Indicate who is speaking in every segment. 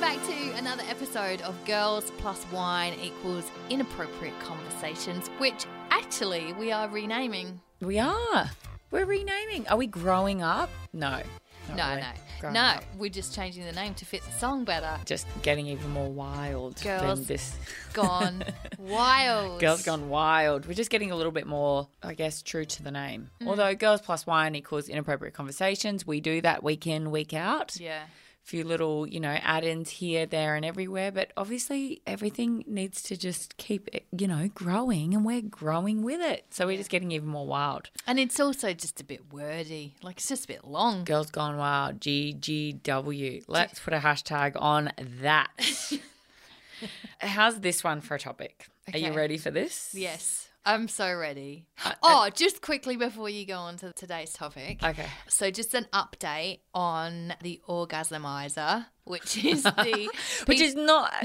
Speaker 1: back to another episode of Girls Plus Wine equals Inappropriate Conversations, which actually we are renaming.
Speaker 2: We are. We're renaming. Are we growing up? No.
Speaker 1: No, we're just changing the name to fit the song better.
Speaker 2: Just getting even more wild
Speaker 1: Girls
Speaker 2: than this.
Speaker 1: Gone Wild.
Speaker 2: Girls Gone Wild. We're just getting a little bit more, I guess, true to the name. Although Girls Plus Wine equals Inappropriate Conversations, we do that week in, week out.
Speaker 1: Yeah.
Speaker 2: Few little, add-ins here, there and everywhere. But obviously everything needs to just keep, growing, and we're growing with it. So we're just getting even more wild.
Speaker 1: And it's also just a bit wordy. Like, it's just a bit long.
Speaker 2: Girls Gone Wild, GGW. Let's put a hashtag on that. How's this one for a topic?
Speaker 1: Okay.
Speaker 2: Are you ready for this?
Speaker 1: Yes. I'm so ready. Just quickly before you go on to today's topic.
Speaker 2: Okay.
Speaker 1: So just an update on the Orgasmizer, which is the...
Speaker 2: Which is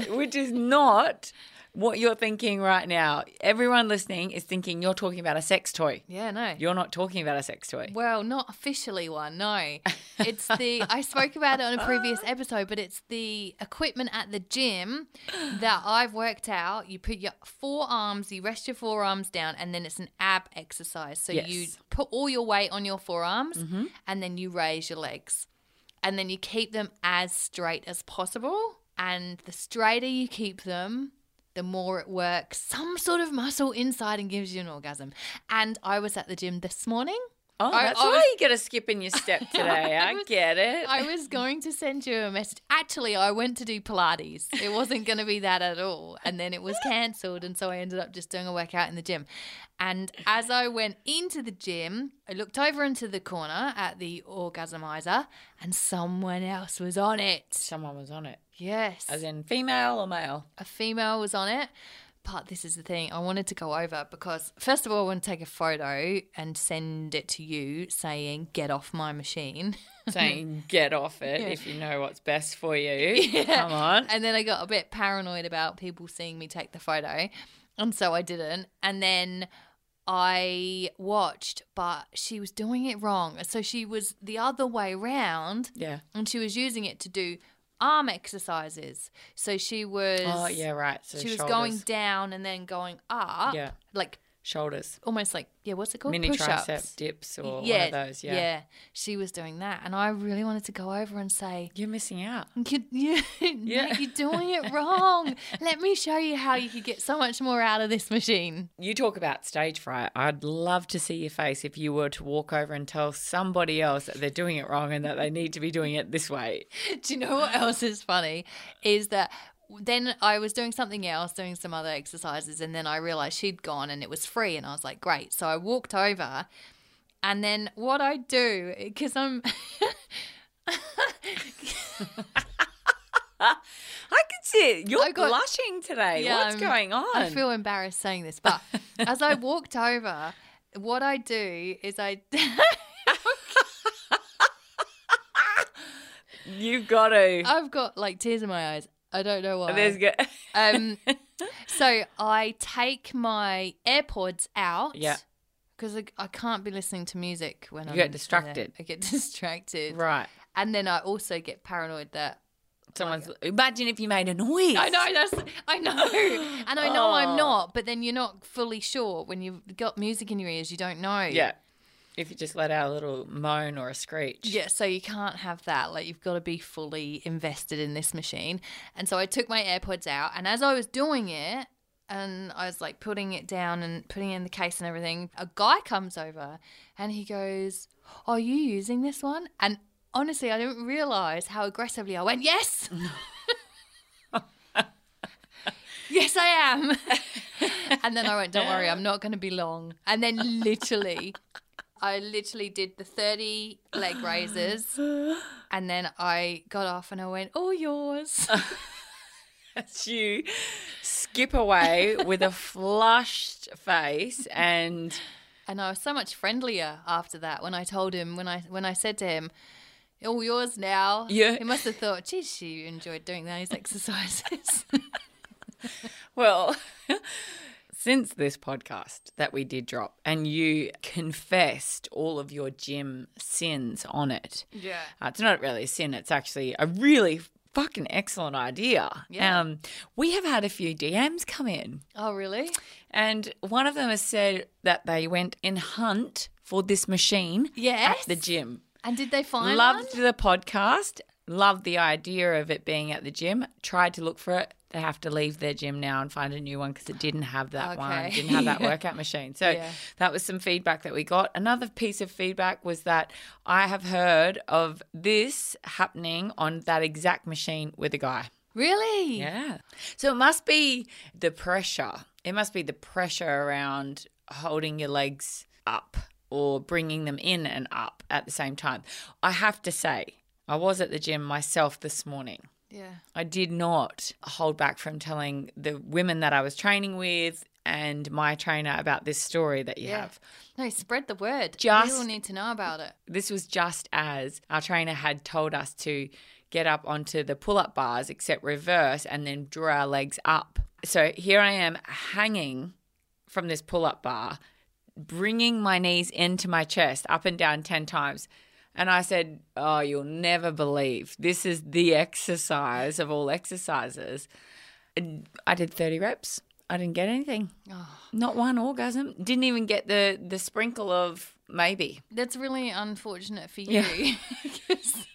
Speaker 2: not what you're thinking right now. Everyone listening is thinking you're talking about a sex toy.
Speaker 1: Yeah, no.
Speaker 2: You're not talking about a sex toy.
Speaker 1: Well, not officially one, no. It's I spoke about it on a previous episode, but it's the equipment at the gym that I've worked out. You put your forearms, you rest your forearms down, and then it's an ab exercise. So you put all your weight on your forearms and then you raise your legs. And then you keep them as straight as possible. And the straighter you keep them, the more it works some sort of muscle inside and gives you an orgasm. And I was at the gym this morning.
Speaker 2: Oh, that's why you get a skip in your step today. I get it.
Speaker 1: I was going to send you a message. Actually, I went to do Pilates. It wasn't going to be that at all. And then it was cancelled. And so I ended up just doing a workout in the gym. And as I went into the gym, I looked over into the corner at the Orgasmizer and someone else was on it.
Speaker 2: Someone was on it.
Speaker 1: Yes.
Speaker 2: As in female or male?
Speaker 1: A female was on it. But this is the thing I wanted to go over because, first of all, I want to take a photo and send it to you saying, get off my machine.
Speaker 2: Saying, get off it if you know what's best for you. Come on.
Speaker 1: And then I got a bit paranoid about people seeing me take the photo. And so I didn't. And then I watched, but she was doing it wrong. So she was the other way round.
Speaker 2: Yeah.
Speaker 1: And she was using it to do arm exercises. So she was...
Speaker 2: Oh, yeah, right. So
Speaker 1: she was
Speaker 2: shoulders.
Speaker 1: going down and then going up.
Speaker 2: Yeah.
Speaker 1: Like
Speaker 2: shoulders.
Speaker 1: almost like, what's it called?
Speaker 2: Mini
Speaker 1: Push-ups.
Speaker 2: tricep dips or one of those,
Speaker 1: Yeah, she was doing that. And I really wanted to go over and say...
Speaker 2: You're missing out.
Speaker 1: You're doing it wrong. Let me show you how you could get so much more out of this machine.
Speaker 2: You talk about stage fright. I'd love to see your face if you were to walk over and tell somebody else that they're doing it wrong and that they need to be doing it this way.
Speaker 1: Do you know what else is funny? Is that then I was doing something else, doing some other exercises, and then I realised she'd gone and it was free, and I was like, great. So I walked over, and then what I do, because I'm...
Speaker 2: I can see it. You're blushing today.
Speaker 1: Yeah,
Speaker 2: What's going on?
Speaker 1: I feel embarrassed saying this, but as I walked over, what I do is
Speaker 2: You've got to.
Speaker 1: I've got like tears in my eyes. I don't know why.
Speaker 2: There's good.
Speaker 1: So I take my AirPods out.
Speaker 2: Yeah.
Speaker 1: Because I can't be listening to music when
Speaker 2: You get distracted.
Speaker 1: I get distracted.
Speaker 2: Right.
Speaker 1: And then I also get paranoid that
Speaker 2: Imagine if you made a noise.
Speaker 1: I know. And I know I'm not, but then you're not fully sure. When you've got music in your ears, you don't know.
Speaker 2: Yeah. If you just let out a little moan or a screech.
Speaker 1: Yeah, so you can't have that. Like, you've got to be fully invested in this machine. And so I took my AirPods out, and as I was doing it, and I was like putting it down and putting it in the case and everything, a guy comes over and he goes, "Are you using this one?" And honestly, I didn't realise how aggressively I went, "Yes." Yes, I am. And then I went, "Don't worry, I'm not going to be long." And then I literally did the 30 leg raises, and then I got off and I went, "All yours."
Speaker 2: As you skip away with a flushed face and
Speaker 1: I was so much friendlier after that when I told him, when I said to him, "All yours now."
Speaker 2: Yeah.
Speaker 1: He must have thought, geez, she enjoyed doing those exercises.
Speaker 2: Well, since this podcast that we did drop and you confessed all of your gym sins on it.
Speaker 1: Yeah.
Speaker 2: It's not really a sin. It's actually a really fucking excellent idea.
Speaker 1: Yeah.
Speaker 2: We have had a few DMs come in,
Speaker 1: Oh, really?
Speaker 2: and one of them has said that they went and hunt for this machine
Speaker 1: Yes.
Speaker 2: at the gym.
Speaker 1: And did they find
Speaker 2: Loved
Speaker 1: one?
Speaker 2: the podcast. Loved the idea of it being at the gym. Tried to look for it. They have to leave their gym now and find a new one because it didn't have that one.
Speaker 1: Okay.
Speaker 2: Didn't have that
Speaker 1: Yeah.
Speaker 2: workout machine. So
Speaker 1: Yeah.
Speaker 2: that was some feedback that we got. Another piece of feedback was that I have heard of this happening on that exact machine with a guy.
Speaker 1: Really?
Speaker 2: Yeah. So it must be the pressure. It must be the pressure around holding your legs up or bringing them in and up at the same time. I have to say, I was at the gym myself this morning.
Speaker 1: Yeah.
Speaker 2: I did not hold back from telling the women that I was training with and my trainer about this story that you have.
Speaker 1: No, spread the word.
Speaker 2: Just-
Speaker 1: People need to know about it.
Speaker 2: This was just as our trainer had told us to get up onto the pull-up bars, except reverse, and then draw our legs up. So here I am hanging from this pull-up bar, bringing my knees into my chest, up and down 10 times. And I said, oh, you'll never believe. This is the exercise of all exercises. And I did 30 reps. I didn't get anything.
Speaker 1: Oh,
Speaker 2: Not one orgasm. Didn't even get the sprinkle of maybe.
Speaker 1: that's really unfortunate for
Speaker 2: Yeah.
Speaker 1: you. 'Cause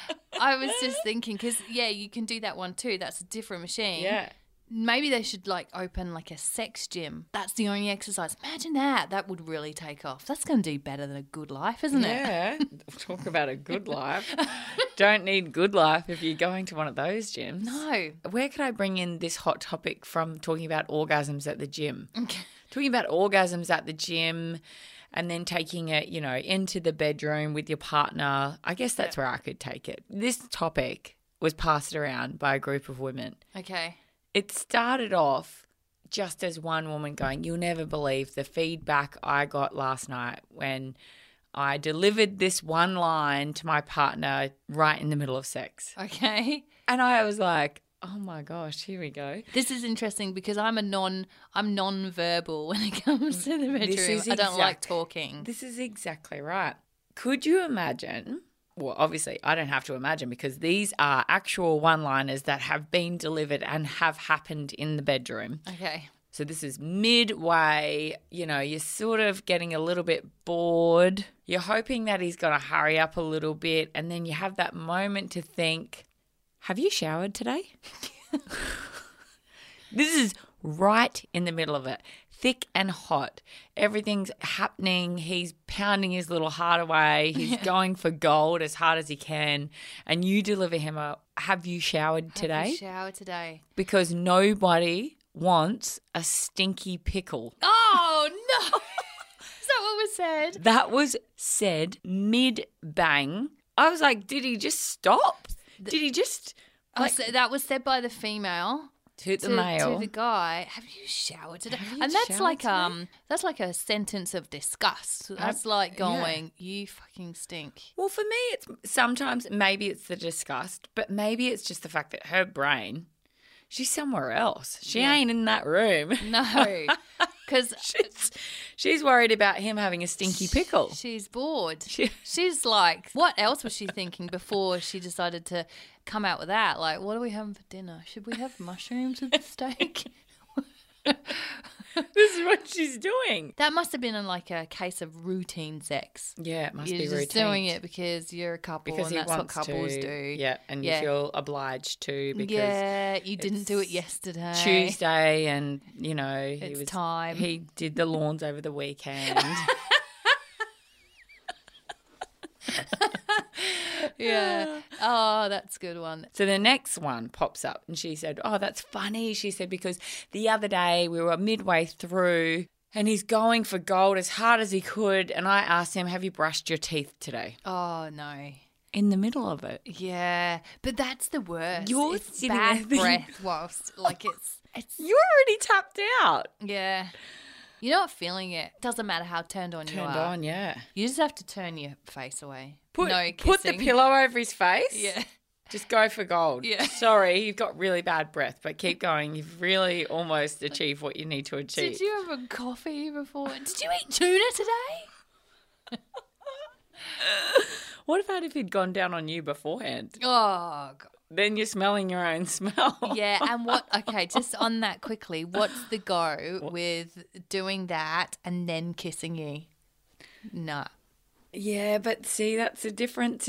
Speaker 1: I was just thinking, because, yeah, you can do that one too. That's a different machine.
Speaker 2: Yeah.
Speaker 1: Maybe they should open a sex gym. That's the only exercise. Imagine that. That would really take off. That's going to do better than a good life, isn't it?
Speaker 2: Yeah. Talk about a good life. Don't need good life if you're going to one of those gyms.
Speaker 1: No.
Speaker 2: Where could I bring in this hot topic from talking about orgasms at the gym?
Speaker 1: Okay.
Speaker 2: Talking about orgasms at the gym and then taking it, into the bedroom with your partner. I guess that's where I could take it. This topic was passed around by a group of women.
Speaker 1: Okay.
Speaker 2: It started off just as one woman going, you'll never believe the feedback I got last night when I delivered this one line to my partner right in the middle of sex.
Speaker 1: Okay.
Speaker 2: And I was like, oh my gosh, here we go.
Speaker 1: This is interesting because I'm non-verbal when it comes to the bedroom. I don't like talking.
Speaker 2: This is exactly right. Could you imagine? Well, obviously, I don't have to imagine because these are actual one-liners that have been delivered and have happened in the bedroom.
Speaker 1: Okay.
Speaker 2: So this is midway, you're sort of getting a little bit bored. You're hoping that he's going to hurry up a little bit. And then you have that moment to think, have you showered today? This is right in the middle of it. Thick and hot. Everything's happening. He's pounding his little heart away. He's going for gold as hard as he can. And you deliver him a, have you showered today?
Speaker 1: Have you showered today?
Speaker 2: Because nobody wants a stinky pickle.
Speaker 1: Oh, no. Is that what was said?
Speaker 2: That was said mid-bang. I was like, did he just stop? Did he just
Speaker 1: So that was said by the female
Speaker 2: to the male?
Speaker 1: to the guy. Have you showered today?
Speaker 2: Have you
Speaker 1: And that's
Speaker 2: showered today?
Speaker 1: that's like a sentence of disgust. That's like going, you fucking stink.
Speaker 2: Well, for me, it's sometimes maybe it's the disgust, but maybe it's just the fact that her brain, she's somewhere else. She ain't in that room.
Speaker 1: No, because
Speaker 2: She's worried about him having a stinky pickle.
Speaker 1: she's bored. She's like, what else was she thinking before she decided to come out with that? Like, what are we having for dinner? Should we have mushrooms with the steak?
Speaker 2: This is what she's doing.
Speaker 1: That must have been in a case of routine sex.
Speaker 2: Yeah, it must
Speaker 1: You're
Speaker 2: be
Speaker 1: just
Speaker 2: routine.
Speaker 1: doing it because you're a couple
Speaker 2: Because
Speaker 1: and
Speaker 2: he
Speaker 1: that's what
Speaker 2: wants
Speaker 1: couples
Speaker 2: to.
Speaker 1: do.
Speaker 2: Yeah, and you
Speaker 1: Yeah.
Speaker 2: feel obliged to because
Speaker 1: Yeah, you didn't do it
Speaker 2: it's
Speaker 1: yesterday.
Speaker 2: Tuesday and,
Speaker 1: It's time.
Speaker 2: He did the lawns over the weekend.
Speaker 1: Yeah. Oh, that's a good one.
Speaker 2: So the next one pops up and she said, oh, that's funny. She said, because the other day we were midway through and he's going for gold as hard as he could. And I asked him, have you brushed your teeth today?
Speaker 1: Oh, no.
Speaker 2: In the middle of it.
Speaker 1: Yeah. But that's the worst.
Speaker 2: You're
Speaker 1: it's
Speaker 2: sitting
Speaker 1: bad
Speaker 2: there thinking-
Speaker 1: breath whilst, it's,
Speaker 2: You're already tapped out.
Speaker 1: yeah. You're not feeling it. Doesn't matter how turned on you
Speaker 2: Turned
Speaker 1: are.
Speaker 2: on, yeah.
Speaker 1: You just have to turn your face away.
Speaker 2: Put
Speaker 1: no
Speaker 2: the
Speaker 1: kissing.
Speaker 2: pillow over his face.
Speaker 1: Yeah.
Speaker 2: Just go for gold.
Speaker 1: Yeah.
Speaker 2: Sorry, you've got really bad breath, but keep going. You've really almost achieved what you need to achieve.
Speaker 1: Did you have a coffee before? Did you eat tuna today?
Speaker 2: What about if he'd gone down on you beforehand?
Speaker 1: Oh, God.
Speaker 2: then you're smelling your own smell.
Speaker 1: Yeah, and okay, just on that quickly, what's the go with doing that and then kissing you? No.
Speaker 2: Yeah, but see, that's the difference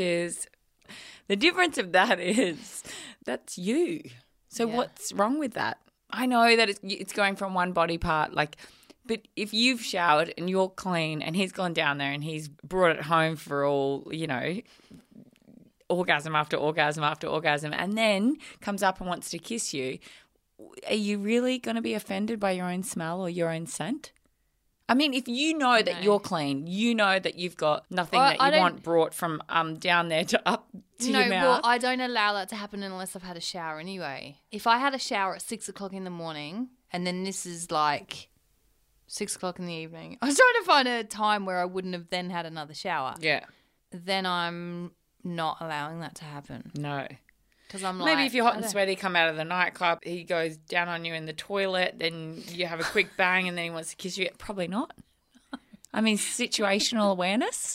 Speaker 2: of that is that's you. So what's wrong with that? I know that it's going from one body part, like, but if you've showered and you're clean and he's gone down there and he's brought it home for all, you know, orgasm after orgasm after orgasm, and then comes up and wants to kiss you, are you really going to be offended by your own smell or your own scent? I mean, if you know that you're clean, you know that you've got nothing that you want brought from down there to up to your mouth.
Speaker 1: No, well, I don't allow that to happen unless I've had a shower anyway. If I had a shower at 6 o'clock in the morning and then this is like 6 o'clock in the evening, I was trying to find a time where I wouldn't have then had another shower.
Speaker 2: Yeah.
Speaker 1: Then I'm not allowing that to happen.
Speaker 2: No.
Speaker 1: Because I'm
Speaker 2: Maybe if you're hot and sweaty, come out of the nightclub, he goes down on you in the toilet, then you have a quick bang and then he wants to kiss you. Probably not. I mean, situational awareness.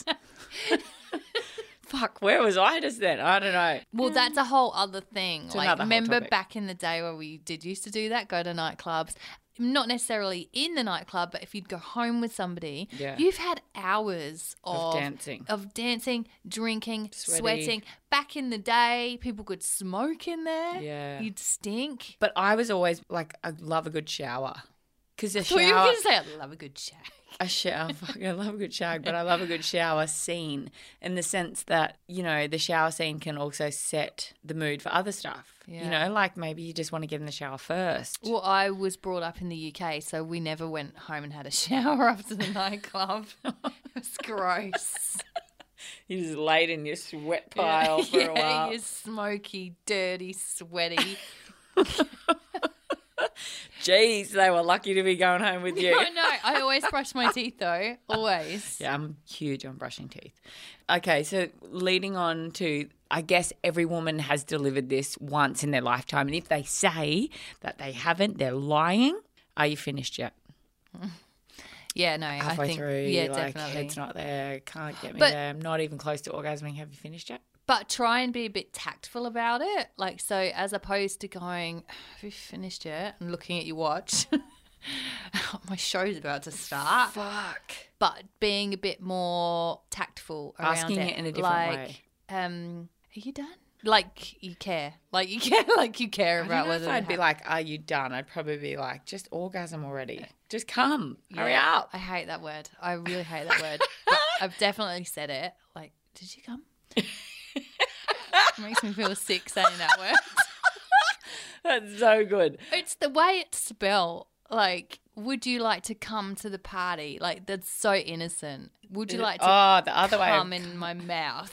Speaker 2: Fuck, where was I just then? I don't know.
Speaker 1: Well, that's a whole other thing.
Speaker 2: It's
Speaker 1: like, remember
Speaker 2: topic.
Speaker 1: back in the day where we used to do that, go to nightclubs. Not necessarily in the nightclub, but if you'd go home with somebody, you've had hours of dancing, drinking, sweating. Back in the day, people could smoke in there.
Speaker 2: Yeah.
Speaker 1: You'd stink.
Speaker 2: But I was always like, I love a good shower. Because a
Speaker 1: So you were
Speaker 2: shower,
Speaker 1: going to say, I love a good shower.
Speaker 2: I love a good shower, but I love a good shower scene in the sense that, you know, the shower scene can also set the mood for other stuff.
Speaker 1: Yeah.
Speaker 2: You know, like maybe you just want to get in the shower first.
Speaker 1: Well, I was brought up in the UK, so we never went home and had a shower after the nightclub. It was gross.
Speaker 2: You just laid in your sweat pile for a while.
Speaker 1: You're smoky, dirty, sweaty.
Speaker 2: Jeez, they were lucky to be going home with you.
Speaker 1: I know. I always brush my teeth, though. Always.
Speaker 2: Yeah, I'm huge on brushing teeth. Okay, so leading on to, I guess every woman has delivered this once in their lifetime. And if they say that they haven't, they're lying. Are you finished yet?
Speaker 1: Yeah, no,
Speaker 2: Halfway
Speaker 1: I think,
Speaker 2: through,
Speaker 1: yeah,
Speaker 2: like,
Speaker 1: definitely.
Speaker 2: head's not there, can't get me
Speaker 1: But-
Speaker 2: there, I'm not even close to orgasming. Have you finished yet?
Speaker 1: But try and be a bit tactful about it. Like, so as opposed to going, have you finished yet? And looking at your watch. My show's about to start.
Speaker 2: Fuck.
Speaker 1: But being a bit more tactful around
Speaker 2: Asking it in a different
Speaker 1: like,
Speaker 2: way.
Speaker 1: Are you done? Like you care. Like you care. Like you care
Speaker 2: I
Speaker 1: about
Speaker 2: don't know
Speaker 1: whether
Speaker 2: if I'd be like, are you done? I'd probably be like, just orgasm already. Just come. Hurry
Speaker 1: Yeah,
Speaker 2: up.
Speaker 1: I hate that word. I really hate that word. But I've definitely said it. Like, did you come? It makes me feel sick saying that word.
Speaker 2: That's so good.
Speaker 1: It's the way it's spelled. Like, would you like to come to the party? Like, that's so innocent. Would you like to
Speaker 2: the other way.
Speaker 1: come in my mouth?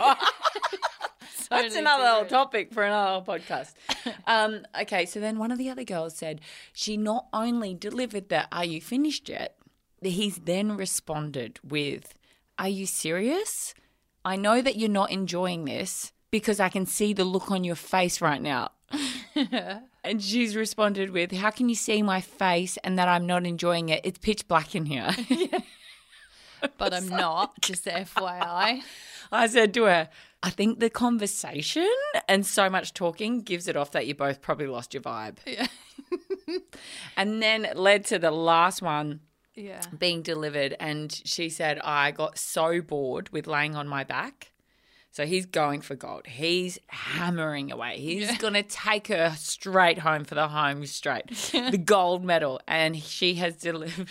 Speaker 2: That's another whole topic for another podcast. Okay, so then one of the other girls said she not only delivered the "Are you finished yet?" He's then responded with, "Are you serious? I know that you're not enjoying this because I can see the look on your face right now." And she's responded with, "How can you see my face and that I'm not enjoying it? It's pitch black in here."
Speaker 1: But I'm not, just FYI.
Speaker 2: I said to her, I think the conversation and so much talking gives it off that you both probably lost your vibe.
Speaker 1: Yeah.
Speaker 2: And then it led to the last one
Speaker 1: Yeah.
Speaker 2: being delivered. And she said, I got so bored with laying on my back. So he's going for gold. He's hammering away. He's going to take her straight home for the home straight, the gold medal. And she has delivered.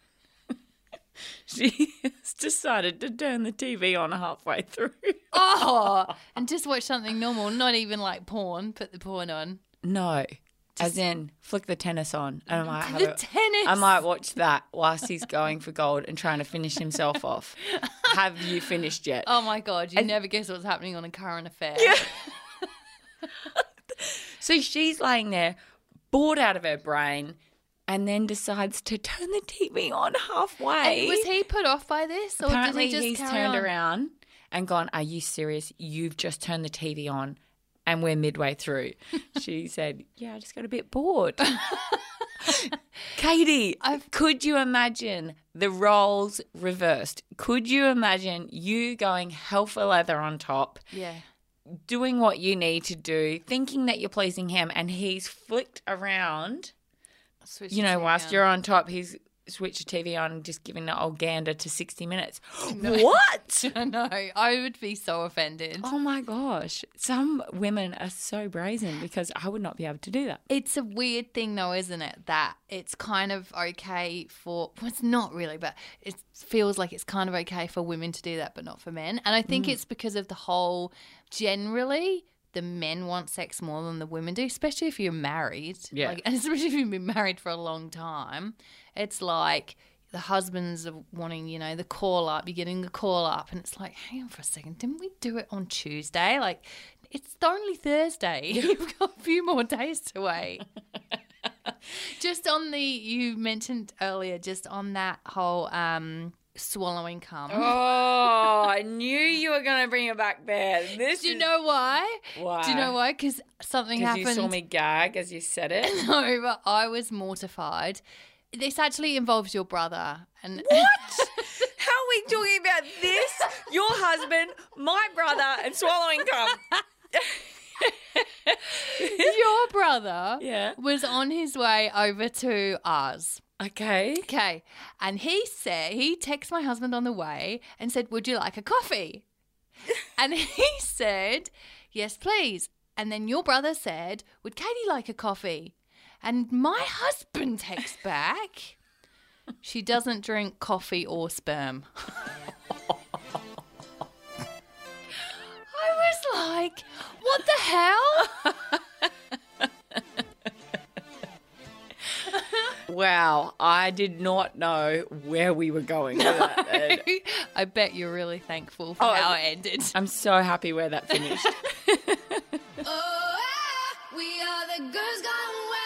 Speaker 2: She has decided to turn the TV on halfway through.
Speaker 1: Oh, and just watch something normal, not even like porn. Put the porn on.
Speaker 2: No. As in, flick the tennis on. And
Speaker 1: Tennis.
Speaker 2: I might watch that whilst he's going for gold and trying to finish himself off. Have you finished yet?
Speaker 1: Oh my God, you never guess what's happening on A Current Affair.
Speaker 2: Yeah. So she's laying there, bored out of her brain, and then decides to turn the TV on halfway.
Speaker 1: And was he put off by this? Or
Speaker 2: Apparently
Speaker 1: did he just
Speaker 2: he's
Speaker 1: carry
Speaker 2: turned
Speaker 1: on?
Speaker 2: around and gone, are you serious? You've just turned the TV on and we're midway through. She said, yeah, I just got a bit bored. Katie, could you imagine the roles reversed? Could you imagine you going hell for leather on top?
Speaker 1: Yeah.
Speaker 2: doing what you need to do, thinking that you're pleasing him, and he's flicked around.
Speaker 1: Switch
Speaker 2: You know,
Speaker 1: the
Speaker 2: whilst
Speaker 1: TV
Speaker 2: you're
Speaker 1: on.
Speaker 2: on top, he's switched the TV on and just giving the old gander to 60 Minutes. What?
Speaker 1: I know. I would be so offended.
Speaker 2: Oh my gosh. Some women are so brazen because I would not be able to do that.
Speaker 1: It's a weird thing though, isn't it? That it's kind of okay for, well, it's not really, but it feels like it's kind of okay for women to do that, but not for men. And I think it's because of the whole, generally, the men want sex more than the women do, especially if you're married.
Speaker 2: Yeah.
Speaker 1: And especially if you've been married for a long time. It's like the husbands are wanting, the call up. You're getting the call up. And it's like, hang on for a second. Didn't we do it on Tuesday? Like, it's only Thursday. You've got a few more days to wait. Just on you mentioned earlier, just on that whole swallowing cum.
Speaker 2: Oh, I knew you were going to bring it back there.
Speaker 1: Do you know why?
Speaker 2: Why?
Speaker 1: Do you know why? Because something
Speaker 2: Because
Speaker 1: happened.
Speaker 2: you saw me gag as you said it.
Speaker 1: No, but I was mortified. This actually involves your brother. And
Speaker 2: What? How are we talking about this? Your husband, my brother, and swallowing cum.
Speaker 1: your brother
Speaker 2: Yeah.
Speaker 1: was on his way over to ours.
Speaker 2: Okay.
Speaker 1: Okay. And he texted my husband on the way and said, "Would you like a coffee?" And he said, "Yes, please." And then your brother said, "Would Katie like a coffee?" And my husband texts back, "She doesn't drink coffee or sperm." I was like, what the hell?
Speaker 2: Wow, I did not know where we were going with that. Ed.
Speaker 1: I bet you're really thankful for
Speaker 2: Oh,
Speaker 1: how it ended.
Speaker 2: I'm so happy where that finished.
Speaker 3: Oh, we are the girls gone